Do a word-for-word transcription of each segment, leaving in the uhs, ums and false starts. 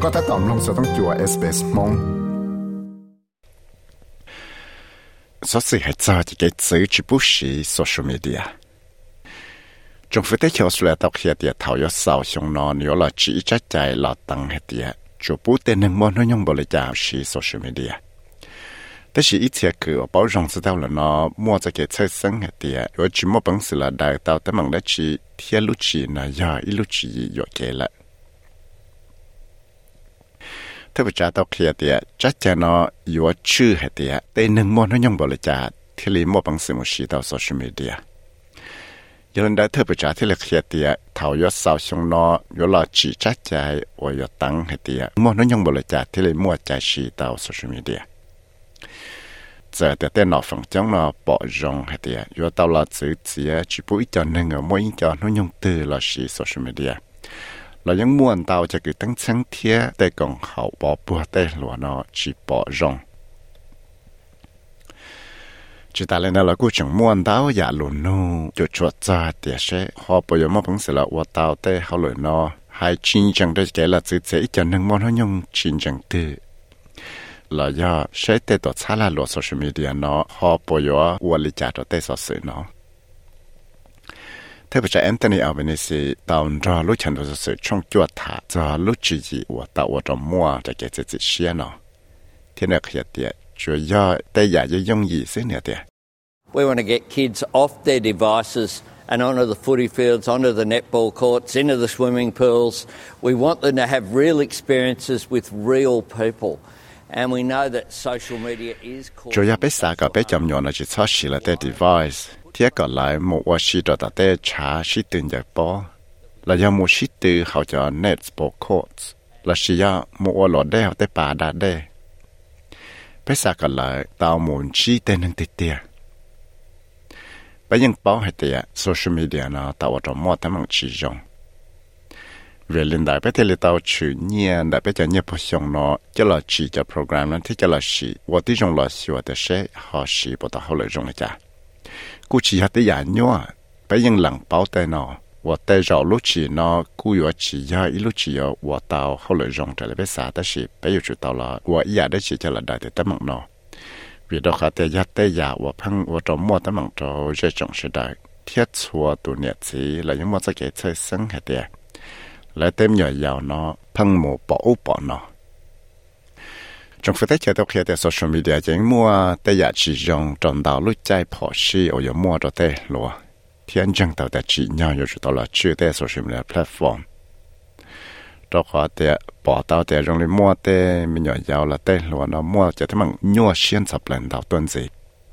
ก็ถ้าตอมลงสต้องจัว เอส บี เอส มง所以係就自己自己不是 social media。政府的條數嚟到佢哋頭有受傷咯，有了只只在落等佢哋，就不得能冇能用不嚟講是 social media。但是以前佢包容知道了呢，冇這個產生佢哋，我只冇本事了，大到他們的只鐵路機呢，呀一路機有給了。特別係到佢哋，即係呢有趣佢哋，但能冇能用不嚟講，佢哋冇本事冇試到 social media。有人在特別係佢哋嘅頭有受傷咯，有了只只在我有等佢哋，冇能用不嚟講，佢哋冇在試到 social media。giờ để tên nó phẳng chống nó bỏ rong hay tiệt, rồi tao là chữ chữ chỉ bụi cho nên ở mỗi cho nó dùng từ là sử social media, là những muốn tao cho cái tăng sáng thiết để còn hậu bỏ bùa để luôn nó chỉ bỏ rong, chỉ ta lên là cũng chẳng muốn tao giả luôn nó, cho chuột ra tiệt sẽ họ bây giờ mà vẫn sẽ là của tao để họ lời nó hay chín chẳng để cái là chữ chữ cho nên muốn nó dùng chín chẳng từ là do sẽ để tổ chức là luật social media nó họ bây giờ qua lịch trả cho tế sở sự nó. Thế bây giờ Anthony Albanese tạo ra lúc chẳng được sự trong chuột thả cho lúc chỉ gì của tạo ở trong mua cho cái gì xia nó. Thế này khi tiệt chủ yếu để giải cho dùng gì thế này tiệt. We want to get kids off their devices and onto the footy fields, onto the netball courts, into the swimming pools. We want them to have real experiences with real people. And we know that social media is called. Chủ yếu bé xã cả bé chậm nhỏ là chỉ cho xí là cái device. Thế còn lại một quả xí đó là cái trả xí tiền giải bỏ. Là do một xí từ họ cho netball courts. Là xí do một quả lọt đây họ cái bà đá đây. Bé xã còn lại tao muốn chỉ tên năng tiệt tiệt. Bé những bảo hay tiệt social media nó tạo ra một tấm bằng chỉ dùng. Về lên đại bé thì là tao chủ nhiên đại bé cho nhiều bộ phận nó cho là chỉ cho program nó thì cho là chỉ và tí trong là sửa để sẽ họ chỉ bộ tao lợi dụng lại cha cú chỉ hạt cái giả nhua bé những lần bảo tay nó và tay rõ lúc chỉ nó cú yếu chỉ ya ít lúc chỉ yếu và tao họ lợi dụng trở lại bé xã đó chỉ bé yếu chủ tao là và ý đó chỉ cho là đại để tấm bằng nó vì đó khá tay ya tay giả và phăng và trong mua tấm bằng cho dễ trọng sự đại thiết xua tụ nhiệt chỉ là những mua cái cái chơi sinh hạt tiền lại thêm nhỏ giàu nó phăng một bỏ bỏ nó trong phía tây cho khi tại social media chính mua tại giá trị dùng trong đầu lúc chạy bỏ xí ở giờ mua rồi tệ luôn thiên chân tàu tại chỉ nhau rồi tàu là chưa tại social media platform đó có tại bỏ tàu tại trong đi mua tại mình nhỏ giàu là tệ luôn nó mua cho thấy bằng nhua xuyên sập lần đầu tuần gì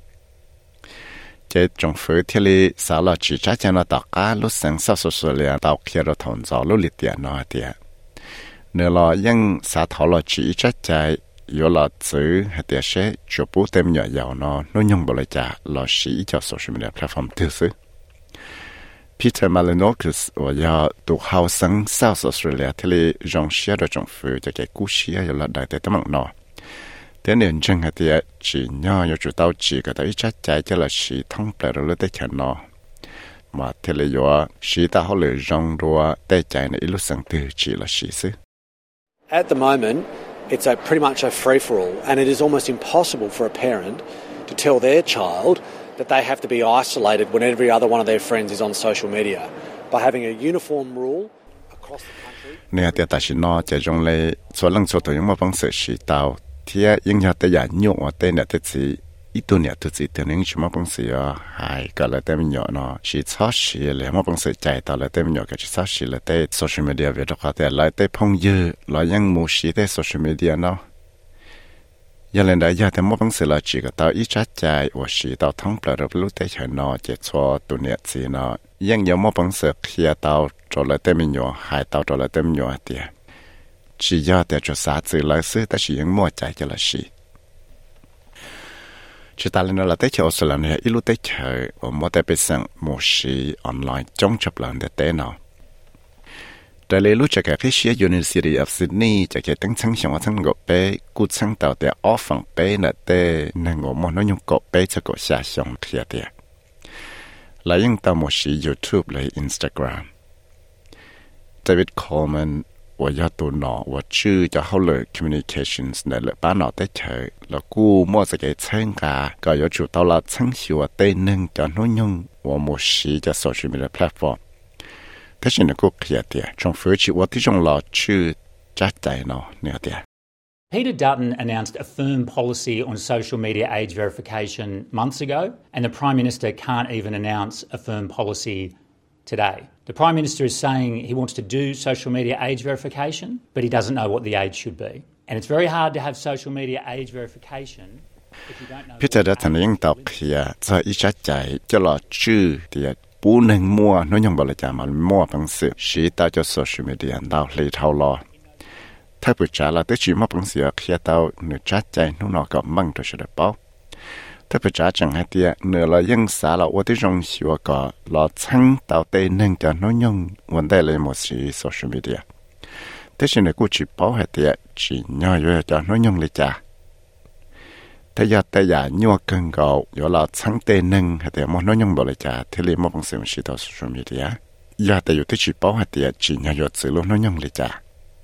cái trong phía thì là sao là chỉ chắc chắn là tất cả lúc sáng sau số số liền tàu kia rồi thằng giàu lúc lịch tiền nó thì nếu là những sao thảo là chỉ chắc chắn yếu là chữ hay là sẽ chụp bút tem nhỏ giàu nó nó nhung bảo là trả là chỉ cho social media platform thứ sự Peter Malinowskis và giờ tụ hào sáng South Australia thì là dòng xe rồi trong phía cho cái cú xe yếu là đại tế tấm bằng nó thế nên chân hay thì chỉ nhỏ yếu chủ tàu chỉ có thể chắc chắn cho là chỉ thông b례 rồi tới channel nó mà thế là yếu chỉ ta họ lựa dòng rồi tới chạy này lúc sáng từ chỉ là chỉ sự. At the moment, it's a pretty much a free for all, and it is almost impossible for a parent to tell their child that they have to be isolated when every other one of their friends is on social media. By having a uniform rule across the country. Nè, thì ta chỉ nói cho trong này số lần số tuổi nhưng mà bằng sự chỉ tàu thì những nhà tới nhà nhộn ở đây là thế gì ít tuổi nhà thứ gì thì những chúng mà bằng sự hay cả là tên nhỏ nó chỉ sáu chỉ là mà bằng sự chạy tàu là tên nhỏ cái chỉ sáu chỉ là tên social media về đó có thể lại tên phong dư là những mù chỉ tên social media nó giờ lên đại gia thì mà bằng sự là chỉ có tàu ít chắc chạy và chỉ tàu thông b례 được lúc tên chạy nó chỉ cho tuổi nhà gì nó những nhiều mà bằng sự khi tàu cho lại tên nhỏ hay tàu cho lại tên nhỏ thì chỉ do để cho xã tự lấy sự ta chỉ những mua chạy cho là gì chỉ ta lên là tới chỗ số lần này ít lúc tới chơi và mua tới bên sân mua sĩ online trong chụp lần để tới nào tại lẽ lúc cho cái cái sĩ University of Sydney cho cái tăng sáng sáng sáng gộp bé cú sáng tàu để offer bé là tới nên ngồi mua nó dùng gộp bé cho gộp xa xong kia thì là những tàu mua sĩ YouTube lấy Instagram David Coleman 我要读脑，我知就好了 communications 呢了把脑袋chơi，了故莫这个参加，个要主到了参与我对能的内容，我莫是就 social media platform。但是呢个可点，从飞去我这种老去扎在呢那点。 Peter Dutton announced a firm policy on social media age verification months ago, and the Prime Minister can't even announce a firm policy today. The Prime Minister is saying he wants to do social media age verification, but he doesn't know what the age should be. And it's very hard to have social media age verification if you don't know... Peter Dutton lãnh đạo kia cho ý chắc chạy cho là chữ thì bố nên mua nó nhung bảo là chả mà mua bằng sự sĩ ta cho social media đào lấy thao lo. Thay bởi trả là tới chỉ mà bằng sự kia tao nửa chắc chạy nó nó có măng cho sự đẹp báo. Thay bởi trả chẳng hay tiệt nửa là dân xã là ở tới trong xíu có là chăng tao tê nâng cho nó nhung vấn đề là một sự social media. Thế chỉ nửa cô chỉ báo hay tiệt chỉ nhỏ yếu cho nó nhung lấy trả. Thế giờ tay giả nhua cân gạo yếu là chăng tê nâng hay tiệt một nó nhung bảo lấy trả thế là một bằng sự sự tao social media. Giờ tay yếu tới chỉ báo hay tiệt chỉ nhỏ yếu tự luôn nó nhung lấy trả.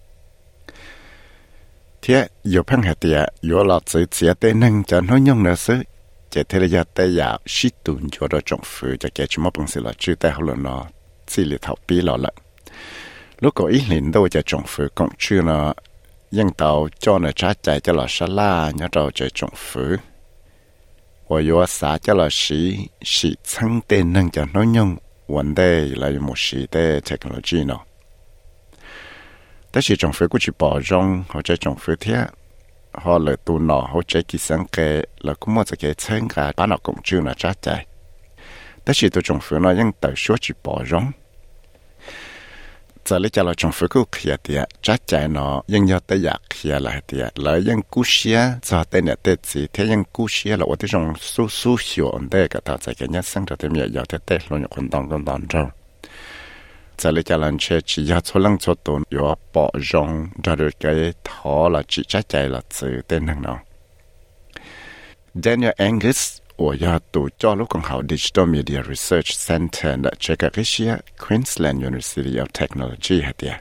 Thế yếu phăng hay tiệt yếu là tự chia tê nâng cho nó nhung nữa sự. Chỉ thế là giờ tay giả sĩ tuần cho đó trong phủ cho kẻ chỉ một bằng sự là chữ tay họ là nó chỉ là thảo bí lọ lận. Lúc có ý liền đâu cho trong phủ cũng chưa nó dân tàu cho nó trả chạy cho là sa la nhớ đầu cho trong phủ. Và yếu xã cho là sĩ sĩ chăng tên nâng cho nó nhung vấn đề là một sĩ tế technology nó. Thế thì trong phủ cũng chỉ bỏ rong họ cho trong phủ thế. Họ lợi tù nọ họ chạy kỳ sáng kê là cũng một cái chân cả bán nó cũng chưa là trả chạy. Thế thì tôi trong phủ nó vẫn tự số chỉ bỏ rong. Giờ lấy cho là trong phủ cũng kia tiệt trả chạy nó vẫn do tới giặc kia là tiệt là vẫn cú xía giờ tới nhà tới gì thế vẫn cú xía là ở tới trong số số hiệu ổn định cả thằng cái nhất sáng cho tới nhà giờ tới tới luôn những con đòn con đòn rồi. Giờ lấy cho lần chơi chỉ do số lượng số tồn yếu bỏ rong ra được cái thọ là chỉ trái chạy là từ tên năng nào. Daniel Angus ở nhà tụ cho lúc còn học Digital Media Research Center tại Chicago, Queensland University of Technology hạt địa.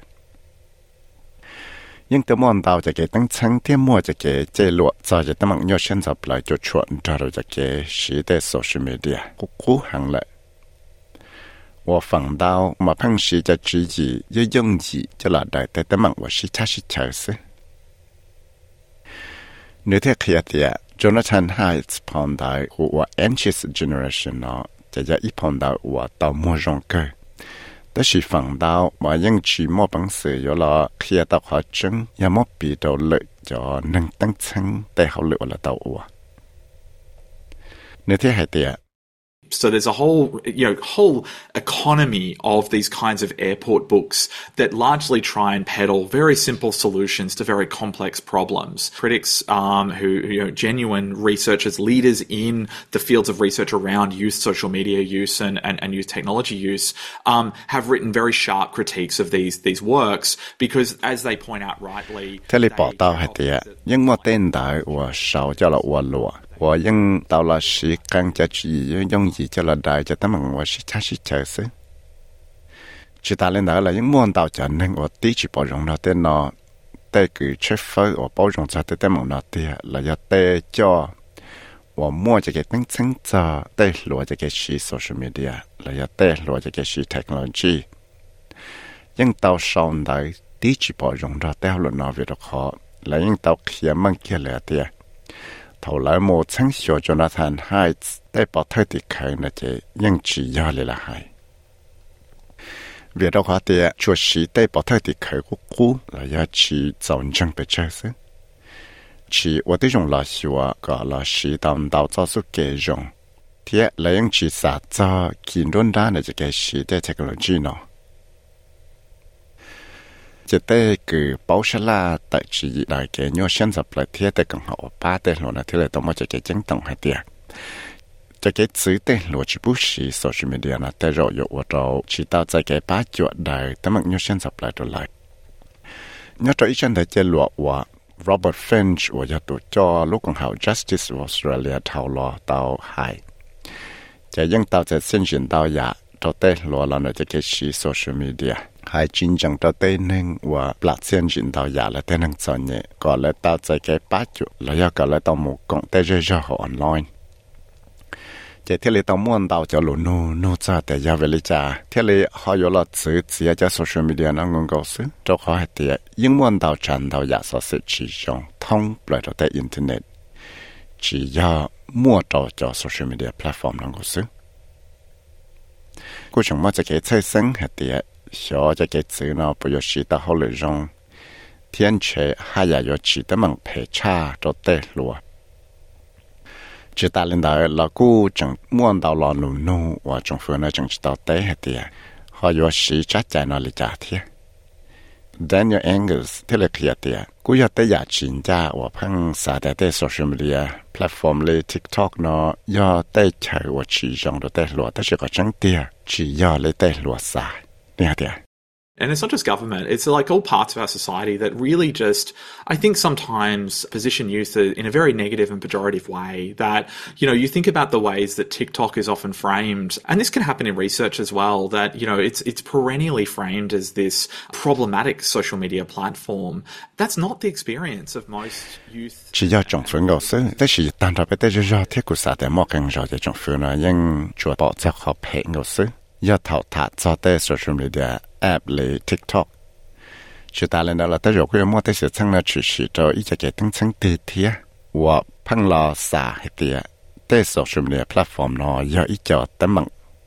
Nhưng tụi mòn tàu cho cái tăngชั้นที่มั่วcho cái chế lụa cho cái tụi mình nhớ sinh tập lại cho chuyện ra được cho cái sĩ tế social media cũng cố hàng lại. 我放到嘛碰时就自己要用意就来带带的忙我是他是超市。你睇佢啲 Jonathan Haidt 碰到我 anxious generation 咯，就就一碰到我到冇用嘅，但是放到嘛因住冇本事有啦，佢到學整有冇比到力就能登稱帶好力我啦到我。你睇係啲。 So there's a whole, you know, whole economy of these kinds of airport books that largely try and peddle very simple solutions to very complex problems. Critics, um, who, you know, genuine researchers, leaders in the fields of research around youth social media use and, and, and youth technology use, um, have written very sharp critiques of these these works because, as they point out rightly, 我用到了时间就注意用意就了大就他们我是他是测试，其他领导了用摸到就能我第一包容了的呢，带个吃饭我包容在的他们那的了要带叫我摸这个登称着带落这个是 social media 了要带落这个是 technology， 用到上来第一包容了带了那边的好，了用到开门给了的。 头来冇曾学 Jonathan Haidt ได้บอกเธอติดเคยนะเจยังจียอเลยละให้เวียดว่าเดียชัวชีได้บอกเธอติดเคยกูกูแล้วยาชีจอนจังไปเจอซิชีว่าได้ยงลาชัวก็ลาชีตามดาวจ้าสุเกยงเทียแล้วยังชีสาจ้ากินร้อนด้านจะเกชีได้เทคโนโลยีเนาะ จะได้คือเป้าชลาแต่จีได้แก่ย้อนเส้นสับเลยเทียแต่กังหัวป้าแต่หลวงนะที่เลยต้องมาจะแก่จังต้องให้เดียจะแก่ซื้อแต่หลวงจิบุชีโซเชียลมีเดียนะแต่เราอยู่ว่าเราชีตาจะแก่ป้าจวดได้แต่มันย้อนเส้นสับเลยตัวเลยย้อนตัวอีฉันได้เจหลวงว่า Robert Finch ว่าจะตัวจอลูกของเขา Justice of Australia เท่าล้อเท่าไฮจะยังเท่าจะเส้นเฉียนเท่าอยา cho tê lúa là nó cho cái xí social media hai chính chẳng cho tê nên và bạc sen chính tàu giả là tê năng cho nhẹ còn lại tao chạy cái bát chỗ là do cả lại tao một cộng tê rơi ra họ online chỉ thế là tao muốn tao cho lũ nô nô cha để giao về lấy cha thế là họ có là chữ chỉ cho social media nó ngon cầu sự cho họ hay thì nhưng muốn tao chân tao giả so sự chỉ dùng thông lại cho tới internet chỉ do mua trò cho social media platform nó cầu sự cô chẳng muốn cho cái chơi sinh hay thì cho cho cái chữ nó bây giờ chỉ tao họ lợi dụng thiên chế hay là do chỉ tao mang phải cha cho tới luôn chỉ ta lên đó là cô chẳng muốn đào lò nụ nụ và trong phương nó chẳng chỉ đào tế hết thì họ có sĩ chắc chắn nó là trả thiệt Daniel Angus thế là kia thì cô có tới giả chính ra và phăng xả tại tới social media platform lên TikTok nó do tới chạy và chỉ dùng được tới lúa tới chỉ có chẳng tiền chỉ do lấy tới lúa xả nè thì And it's not just government, it's like all parts of our society that really just, I think sometimes position youth in a very negative and pejorative way that, you know, you think about the ways that TikTok is often framed, and this can happen in research as well, that, you know, it's it's perennially framed as this problematic social media platform. That's not the experience of most youth. Chỉ do trong phương ngầu sư, thế chỉ tàn ra tới do thiết của xã tại mô càng rõ cho trong phương nó nhưng chùa bỏ cho họ phê ngầu sư. Do thảo thả cho tới social media app lấy TikTok. Chỉ ta lên đó là tới rồi cái mua tới sự tăng là chỉ chỉ cho ý cho cái tăng tăng tì thía. Và phăng lò xả hết tìa. Tới social media platform nó do ý cho tới mặn.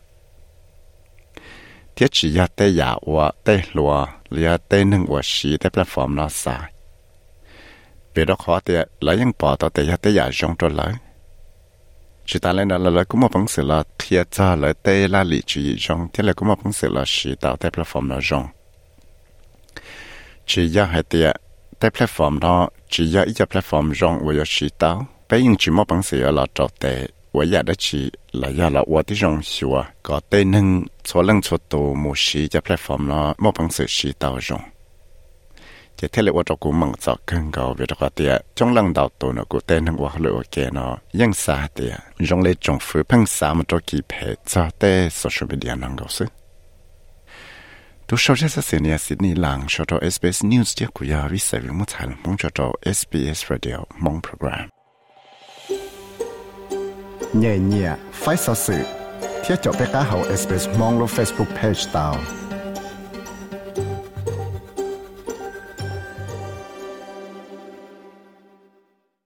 Thiết chỉ do tới giả và tới lùa là tới nâng và xí tới platform nó xả. Vì đó khó tìa lấy những bỏ tao tới tới giả rong cho lấy. Chỉ ta lên đó là cũng một bằng sự là thiệt cho là tê là lý trí rong thế là cũng một bằng sự là sử tạo tại platform nó rong chỉ do hai tiệt tại platform nó chỉ do ít cho platform rong và do sử tạo bây giờ chỉ một bằng sự là trò tệ và giờ đó chỉ là do là và tí rong xua có tê nâng số lần số tổ một sử cho platform nó một bằng sự sử tạo rong chỉ thế làว่าเรากูมั่งจะขึ้นเขาเวลาเขาเดียจงลังดาวตัวนะกูเต้นทั้งว่าเลยโอเคเนาะยังสาเดียจงเลยจงฟื้นพังสามตัวกี่เพจจะเต้โซเชียลมีเดียนั่งเขาซึดูชาวเจ้าเสียเนี่ยสินี่หลังชาว เอส บี เอส News เดียกูอยากวิสัยวิมุตติมงชาว เอส บี เอส Radio มงโปรแกรมเนี่ยเนี่ยไฟสื่อเที่ยวจบไปก้าเขา เอส บี เอส มองลง Facebook Page ดาว